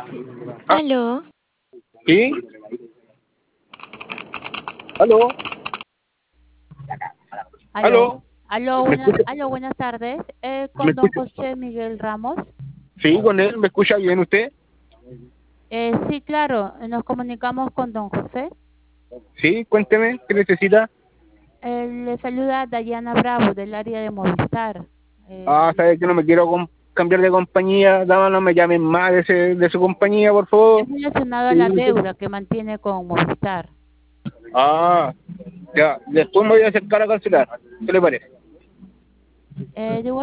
Aló, ¿Sí? ¿Aló? Aló, ¿Aló? ¿Me escucha? aló, buenas tardes. ¿Me Con don escucha? José Miguel Ramos. Sí, con él. ¿Me escucha bien usted? Sí, claro, nos comunicamos con don José. Sí, cuénteme, ¿qué necesita? Le saluda Dayana Bravo del área de Movistar. Sabe que no me quiero cambiar de compañía. Dama, no me llamen más de su compañía, por favor. Es relacionado a Sí, la deuda que mantiene con Movistar. Ah, ya. Después me voy a acercar a cancelar. ¿Qué le parece? De